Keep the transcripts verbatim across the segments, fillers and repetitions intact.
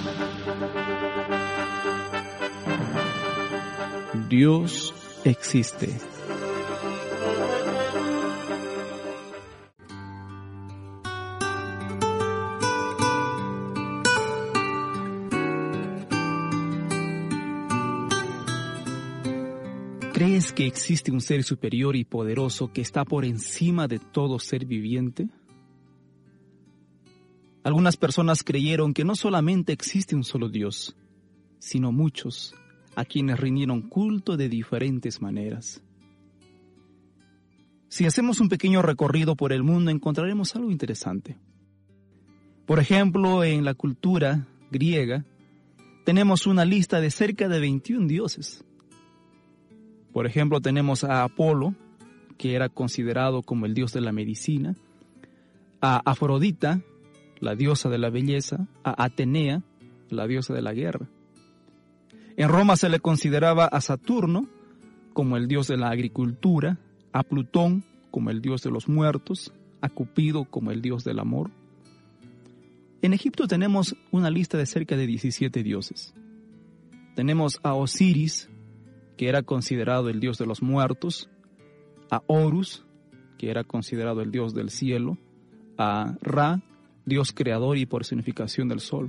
Dios existe. ¿Crees que existe un ser superior y poderoso que está por encima de todo ser viviente? Algunas personas creyeron que no solamente existe un solo Dios, sino muchos, a quienes rindieron culto de diferentes maneras. Si hacemos un pequeño recorrido por el mundo, encontraremos algo interesante. Por ejemplo, en la cultura griega, tenemos una lista de cerca de veintiún dioses. Por ejemplo, tenemos a Apolo, que era considerado como el dios de la medicina, a Afrodita, la diosa de la belleza, a Atenea, la diosa de la guerra. En Roma se le consideraba a Saturno como el dios de la agricultura, a Plutón como el dios de los muertos, a Cupido como el dios del amor. En Egipto tenemos una lista de cerca de diecisiete dioses. Tenemos a Osiris, que era considerado el dios de los muertos, a Horus, que era considerado el dios del cielo, a Ra, dios creador y personificación del sol.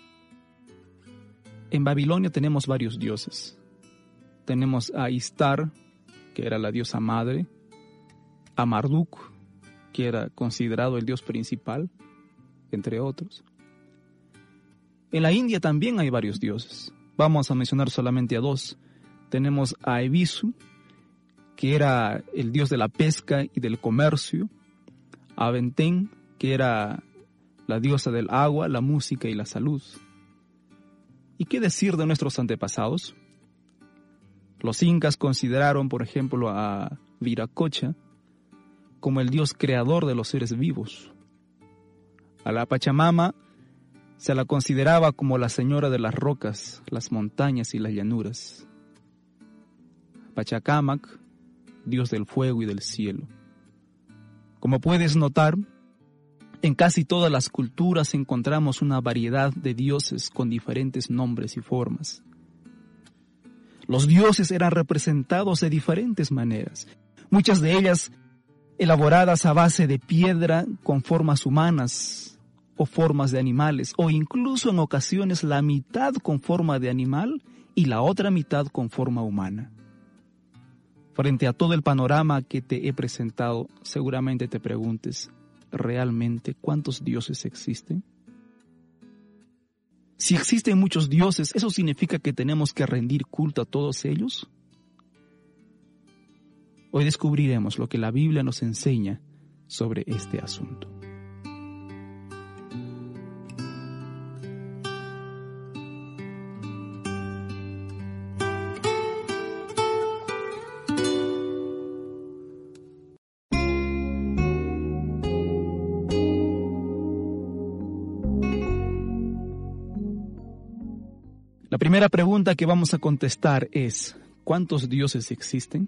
En Babilonia tenemos varios dioses. Tenemos a Istar, que era la diosa madre, a Marduk, que era considerado el dios principal, entre otros. En la India también hay varios dioses. Vamos a mencionar solamente a dos. Tenemos a Ebisu, que era el dios de la pesca y del comercio, a Benten, que era la diosa del agua, la música y la salud. ¿Y qué decir de nuestros antepasados? Los incas consideraron, por ejemplo, a Viracocha como el dios creador de los seres vivos. A la Pachamama se la consideraba como la señora de las rocas, las montañas y las llanuras. Pachacamac, dios del fuego y del cielo. Como puedes notar, en casi todas las culturas encontramos una variedad de dioses con diferentes nombres y formas. Los dioses eran representados de diferentes maneras, muchas de ellas elaboradas a base de piedra con formas humanas o formas de animales, o incluso en ocasiones la mitad con forma de animal y la otra mitad con forma humana. Frente a todo el panorama que te he presentado, seguramente te preguntes, ¿realmente cuántos dioses existen? Si existen muchos dioses, ¿eso significa que tenemos que rendir culto a todos ellos? Hoy descubriremos lo que la Biblia nos enseña sobre este asunto. La primera pregunta que vamos a contestar es, ¿cuántos dioses existen?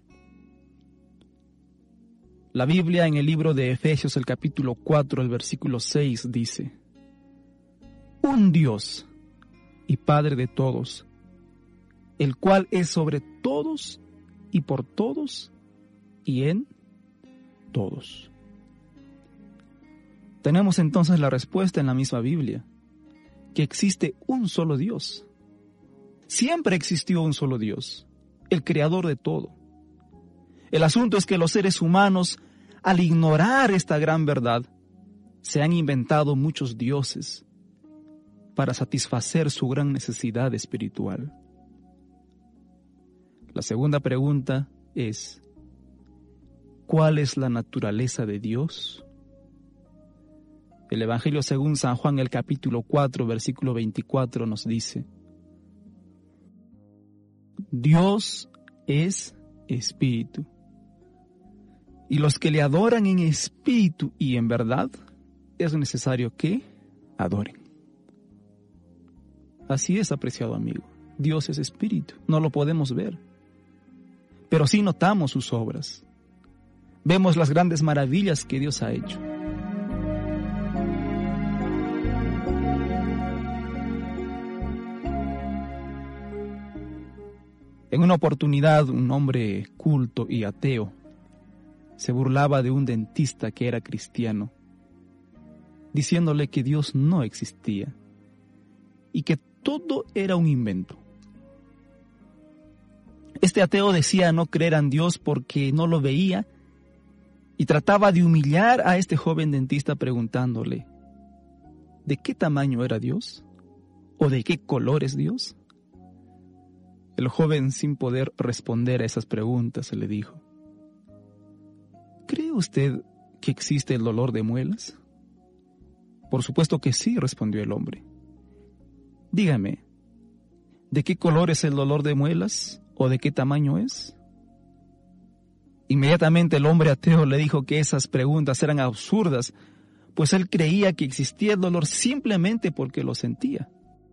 La Biblia en el libro de Efesios, el capítulo cuatro, el versículo seis, dice: un Dios y Padre de todos, el cual es sobre todos y por todos y en todos. Tenemos entonces la respuesta en la misma Biblia, que existe un solo Dios. Siempre existió un solo Dios, el creador de todo. El asunto es que los seres humanos, al ignorar esta gran verdad, se han inventado muchos dioses para satisfacer su gran necesidad espiritual. La segunda pregunta es, ¿cuál es la naturaleza de Dios? El Evangelio según San Juan, el capítulo cuatro, versículo veinticuatro, nos dice: Dios es espíritu, y los que le adoran en espíritu y en verdad, es necesario que adoren. Así es, apreciado amigo. Dios es espíritu, no lo podemos ver, pero sí notamos sus obras. Vemos las grandes maravillas que Dios ha hecho. En una oportunidad, un hombre culto y ateo se burlaba de un dentista que era cristiano, diciéndole que Dios no existía y que todo era un invento. Este ateo decía no creer en Dios porque no lo veía y trataba de humillar a este joven dentista preguntándole, ¿de qué tamaño era Dios? ¿O de qué color es Dios? El joven, sin poder responder a esas preguntas, le dijo, ¿cree usted que existe el dolor de muelas? Por supuesto que sí, respondió el hombre. Dígame, ¿de qué color es el dolor de muelas o de qué tamaño es? Inmediatamente el hombre ateo le dijo que esas preguntas eran absurdas, pues él creía que existía el dolor simplemente porque lo sentía.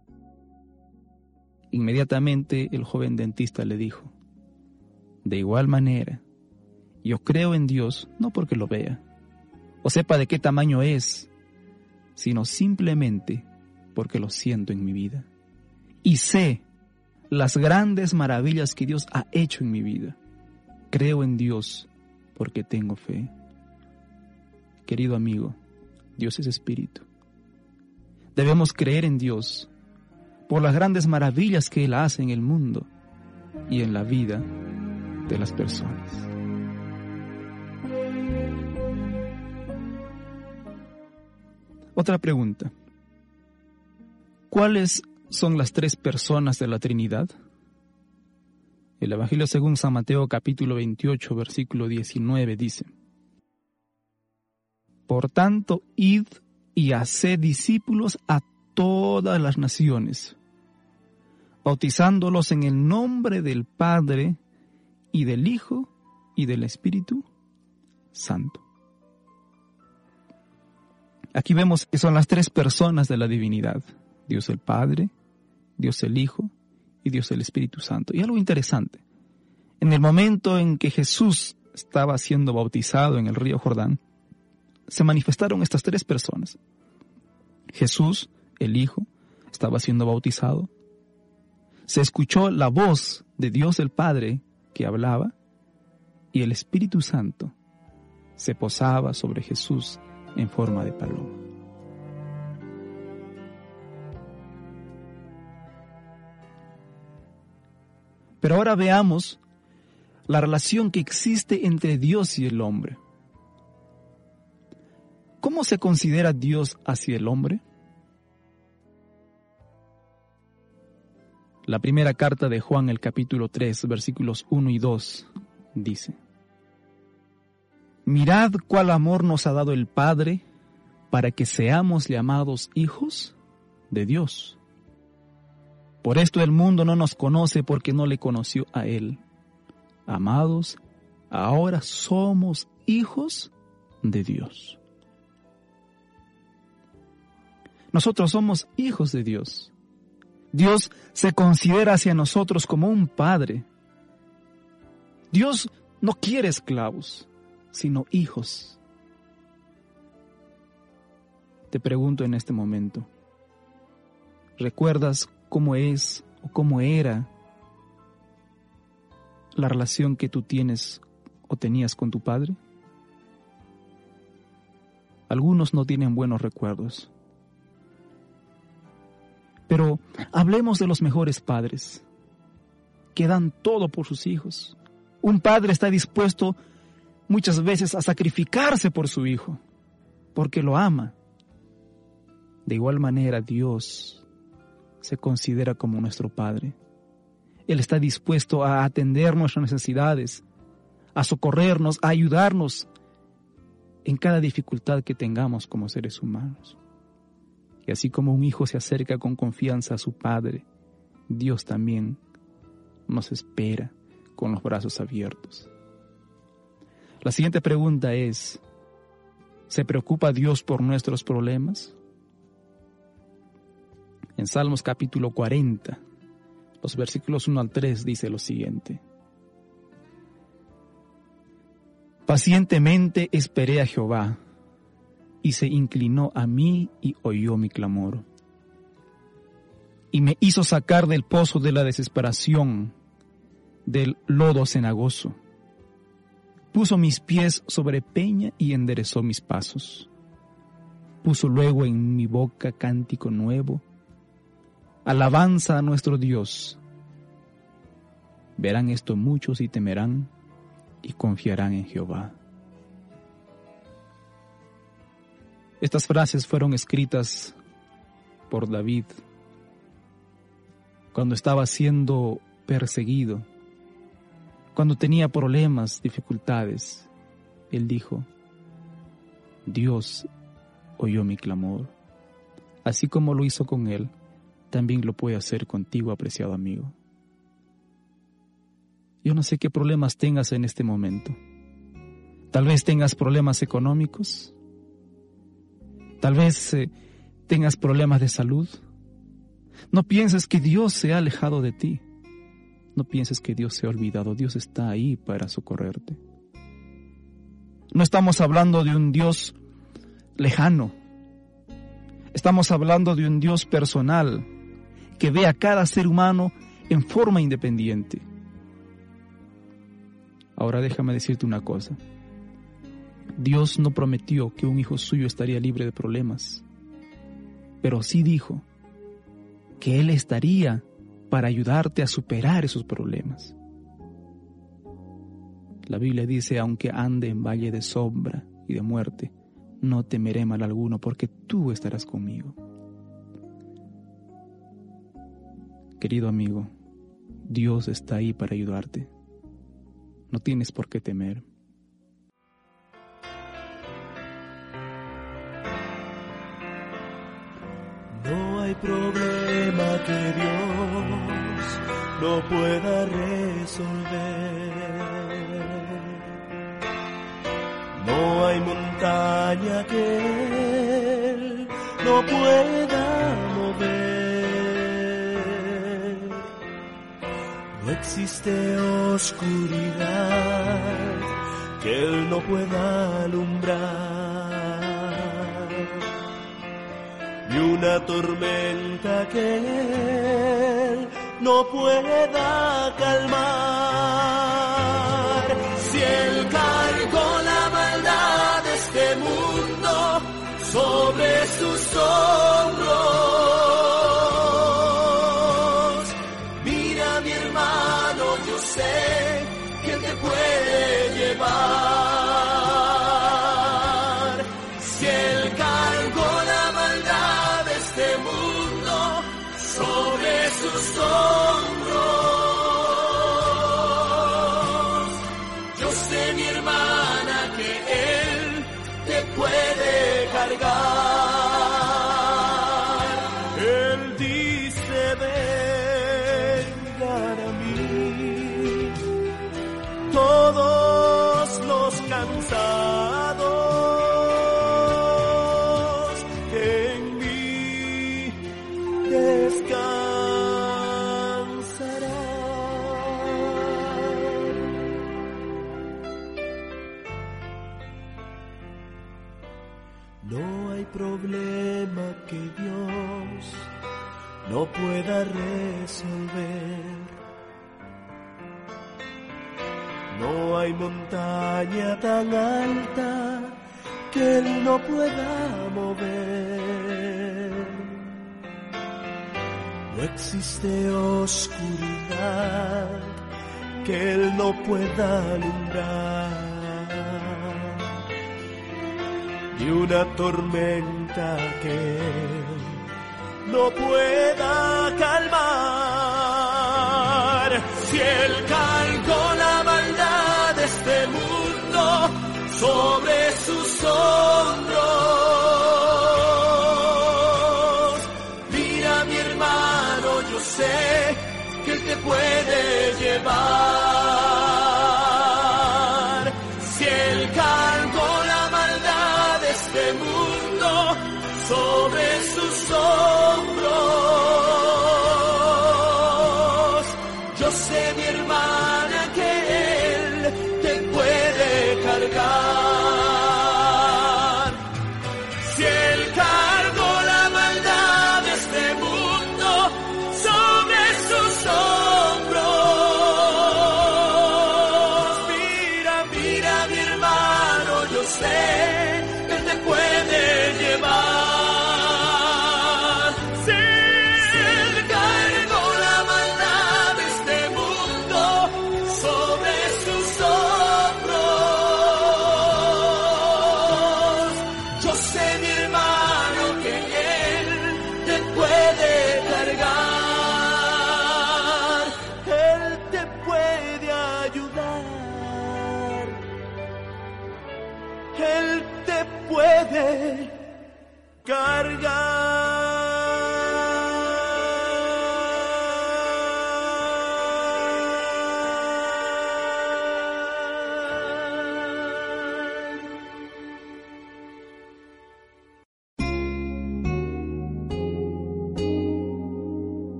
Inmediatamente el joven dentista le dijo, de igual manera, yo creo en Dios no porque lo vea, o sepa de qué tamaño es, sino simplemente porque lo siento en mi vida. Y sé las grandes maravillas que Dios ha hecho en mi vida. Creo en Dios porque tengo fe. Querido amigo, Dios es espíritu. Debemos creer en Dios por las grandes maravillas que Él hace en el mundo y en la vida de las personas. Otra pregunta. ¿Cuáles son las tres personas de la Trinidad? El Evangelio según San Mateo capítulo veintiocho, versículo diecinueve dice, por tanto, id y haced discípulos a todas las naciones, bautizándolos en el nombre del Padre y del Hijo y del Espíritu Santo. Aquí vemos que son las tres personas de la divinidad, Dios el Padre, Dios el Hijo y Dios el Espíritu Santo. Y algo interesante, en el momento en que Jesús estaba siendo bautizado en el río Jordán, se manifestaron estas tres personas. Jesús, el Hijo, estaba siendo bautizado. Se escuchó la voz de Dios el Padre que hablaba y el Espíritu Santo se posaba sobre Jesús en forma de paloma. Pero ahora veamos la relación que existe entre Dios y el hombre. ¿Cómo se considera Dios hacia el hombre? La primera carta de Juan, el capítulo tres, versículos uno y dos, dice: Mirad cuál amor nos ha dado el Padre para que seamos llamados hijos de Dios. Por esto el mundo no nos conoce porque no le conoció a Él. Amados, ahora somos hijos de Dios. Nosotros somos hijos de Dios. Dios se considera hacia nosotros como un padre. Dios no quiere esclavos, sino hijos. Te pregunto en este momento, ¿recuerdas cómo es o cómo era la relación que tú tienes o tenías con tu padre? Algunos no tienen buenos recuerdos. Pero hablemos de los mejores padres, que dan todo por sus hijos. Un padre está dispuesto muchas veces a sacrificarse por su hijo, porque lo ama. De igual manera, Dios se considera como nuestro Padre. Él está dispuesto a atender nuestras necesidades, a socorrernos, a ayudarnos en cada dificultad que tengamos como seres humanos. Y así como un hijo se acerca con confianza a su padre, Dios también nos espera con los brazos abiertos. La siguiente pregunta es, ¿se preocupa Dios por nuestros problemas? En Salmos capítulo cuarenta, los versículos uno al tres dice lo siguiente: Pacientemente esperé a Jehová, y se inclinó a mí y oyó mi clamor. Y me hizo sacar del pozo de la desesperación, del lodo cenagoso. Puso mis pies sobre peña y enderezó mis pasos. Puso luego en mi boca cántico nuevo, alabanza a nuestro Dios. Verán esto muchos y temerán y confiarán en Jehová. Estas frases fueron escritas por David cuando estaba siendo perseguido, cuando tenía problemas, dificultades. Él dijo: Dios oyó mi clamor. Así como lo hizo con él, también lo puede hacer contigo, apreciado amigo. Yo no sé qué problemas tengas en este momento. Tal vez tengas problemas económicos. Tal vez eh, tengas problemas de salud. No pienses que Dios se ha alejado de ti. No pienses que Dios se ha olvidado. Dios está ahí para socorrerte. No estamos hablando de un Dios lejano. Estamos hablando de un Dios personal que ve a cada ser humano en forma independiente. Ahora déjame decirte una cosa. Dios no prometió que un hijo suyo estaría libre de problemas, pero sí dijo que Él estaría para ayudarte a superar esos problemas. La Biblia dice: aunque ande en valle de sombra y de muerte, no temeré mal alguno, porque tú estarás conmigo. Querido amigo, Dios está ahí para ayudarte. No tienes por qué temer. No hay problema que Dios no pueda resolver. No hay montaña que Él no pueda mover. No existe oscuridad que Él no pueda alumbrar. Y una tormenta que Él no pueda calmar. Si Él cargó la maldad de este mundo sobre sus hombros, mira mi hermano, yo sé que Él te puede llevar. Si Él cargó la maldad de este mundo sobre sus hombros, yo sé, mi hermana, que Él te puede cargar. Él dice: vengan a mí todos los cansados, que en mí descansarán. No hay problema que Dios no pueda resolver. No hay montaña tan alta que Él no pueda mover. No existe oscuridad que Él no pueda alumbrar. Y una tormenta que Él no pueda calmar. Si Él cargó la maldad de este mundo sobre sus hombros, mira mi hermano, yo sé que Él te puede llevar. Si Él cargó la maldad de este mundo sobre sus hombros, yo sé, mi hermana, que Él te puede cargar. Si Él cargó la maldad de este mundo sobre sus hombros,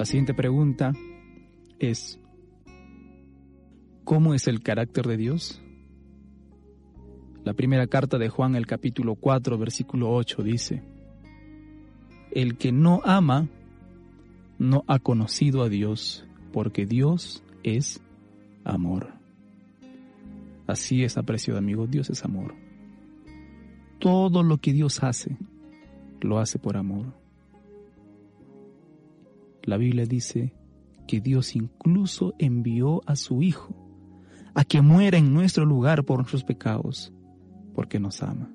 siguiente pregunta es, ¿cómo es el carácter de Dios? La primera carta de Juan, el capítulo cuatro, versículo ocho, dice, el que no ama no ha conocido a Dios, porque Dios es amor. Así es, apreciado amigo, Dios es amor. Todo lo que Dios hace, lo hace por amor. La Biblia dice que Dios incluso envió a su Hijo a que muera en nuestro lugar por nuestros pecados, porque nos ama.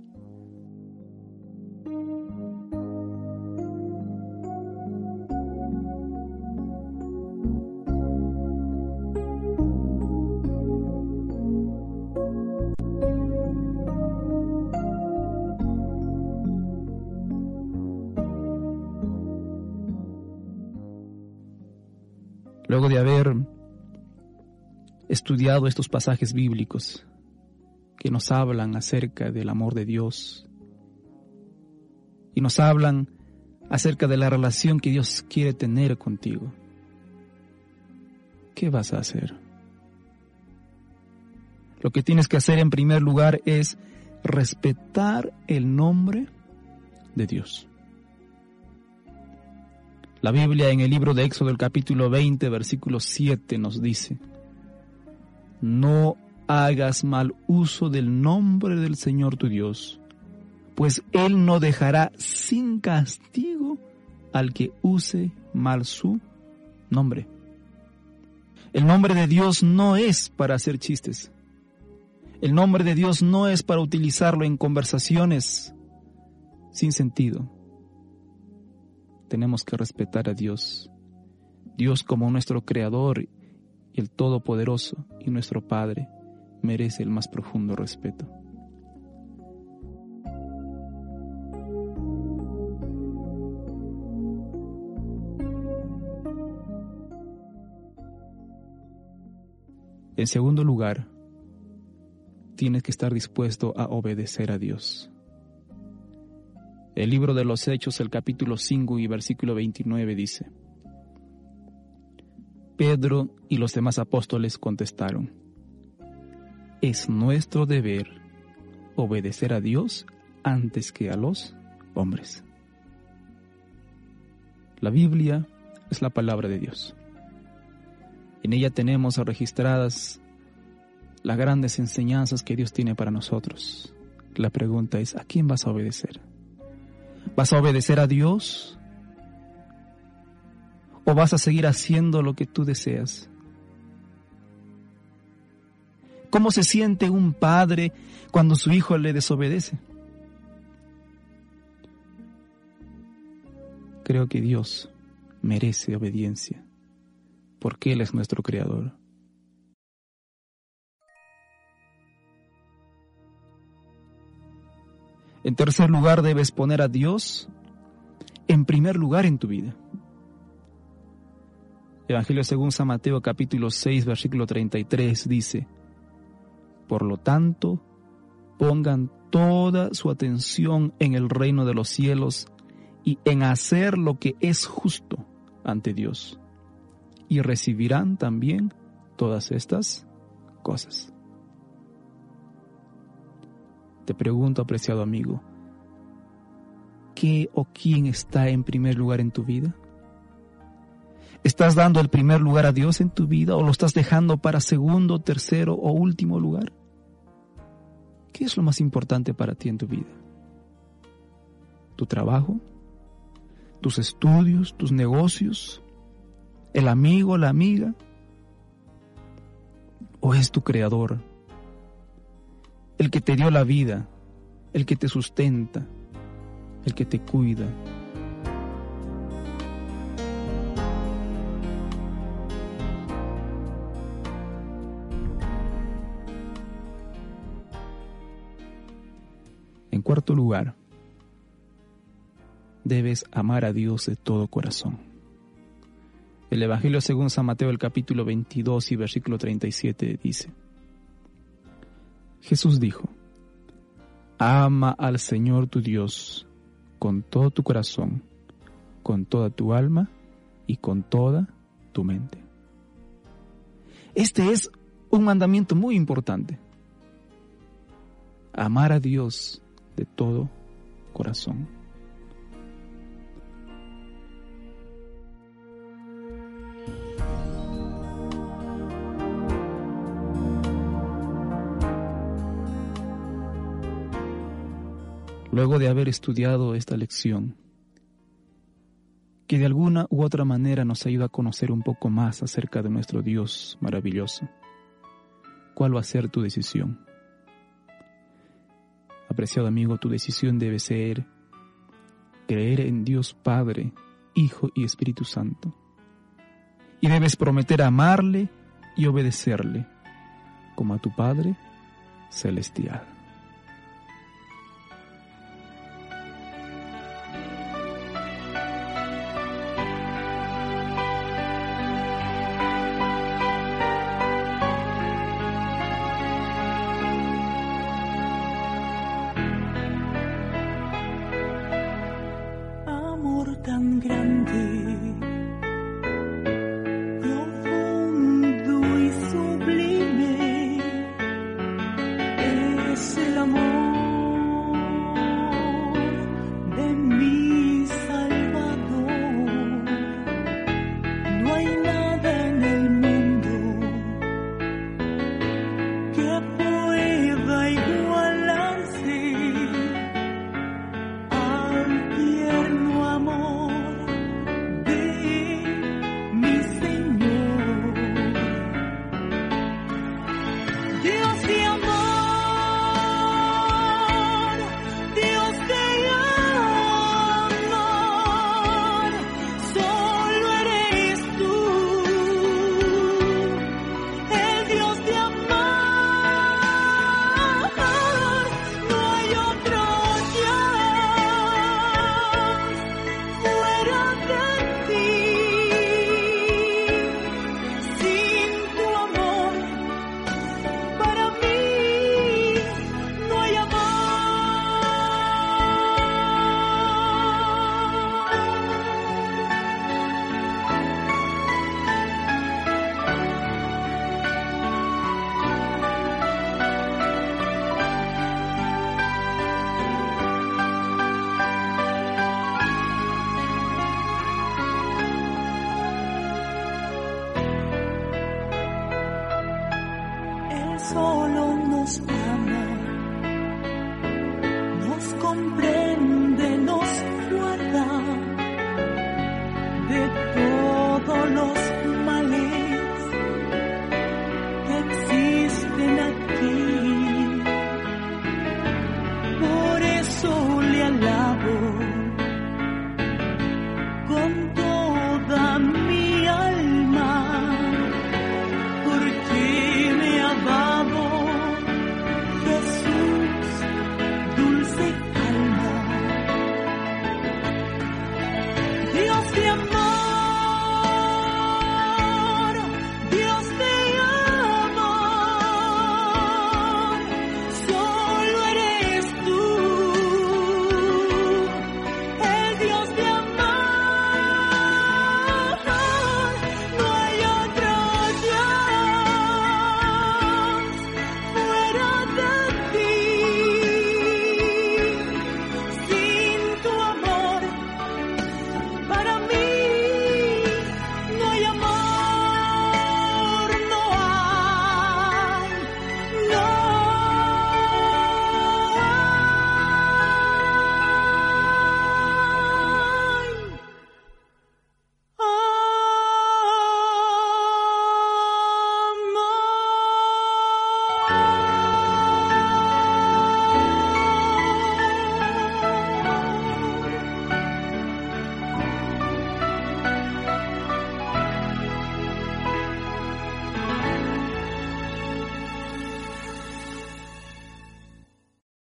Luego de haber estudiado estos pasajes bíblicos que nos hablan acerca del amor de Dios y nos hablan acerca de la relación que Dios quiere tener contigo, ¿qué vas a hacer? Lo que tienes que hacer en primer lugar es respetar el nombre de Dios. La Biblia en el libro de Éxodo, el capítulo veinte, versículo siete, nos dice, no hagas mal uso del nombre del Señor tu Dios, pues Él no dejará sin castigo al que use mal su nombre. El nombre de Dios no es para hacer chistes. El nombre de Dios no es para utilizarlo en conversaciones sin sentido. Tenemos que respetar a Dios. Dios como nuestro Creador y el Todopoderoso y nuestro Padre merece el más profundo respeto. En segundo lugar, tienes que estar dispuesto a obedecer a Dios. El libro de los Hechos, el capítulo cinco y versículo veintinueve dice, Pedro y los demás apóstoles contestaron, es nuestro deber obedecer a Dios antes que a los hombres. La Biblia es la palabra de Dios. En ella tenemos registradas las grandes enseñanzas que Dios tiene para nosotros. La pregunta es, ¿a quién vas a obedecer? ¿Vas a obedecer a Dios? ¿O vas a seguir haciendo lo que tú deseas? ¿Cómo se siente un padre cuando su hijo le desobedece? Creo que Dios merece obediencia, porque Él es nuestro Creador. En tercer lugar, debes poner a Dios en primer lugar en tu vida. Evangelio según San Mateo, capítulo seis, versículo treinta y tres, dice, por lo tanto, pongan toda su atención en el reino de los cielos y en hacer lo que es justo ante Dios, y recibirán también todas estas cosas. Te pregunto, apreciado amigo, ¿qué o quién está en primer lugar en tu vida? ¿Estás dando el primer lugar a Dios en tu vida o lo estás dejando para segundo, tercero o último lugar? ¿Qué es lo más importante para ti en tu vida? ¿Tu trabajo? ¿Tus estudios? ¿Tus negocios? ¿El amigo, la amiga? ¿O es tu Creador? El que te dio la vida, el que te sustenta, el que te cuida. En cuarto lugar, debes amar a Dios de todo corazón. El Evangelio según San Mateo, el capítulo veintidós y versículo treinta y siete dice, Jesús dijo, ama al Señor tu Dios con todo tu corazón, con toda tu alma y con toda tu mente. Este es un mandamiento muy importante. Amar a Dios de todo corazón. Luego de haber estudiado esta lección, que de alguna u otra manera nos ayuda a conocer un poco más acerca de nuestro Dios maravilloso, ¿cuál va a ser tu decisión? Apreciado amigo, tu decisión debe ser creer en Dios Padre, Hijo y Espíritu Santo. Y debes prometer amarle y obedecerle, como a tu Padre Celestial. Tan grande, profundo y sublime es el amor de mi Salvador. No hay nada en el mundo que pueda igualarse al tierno amor solo nos ama, nos comprende.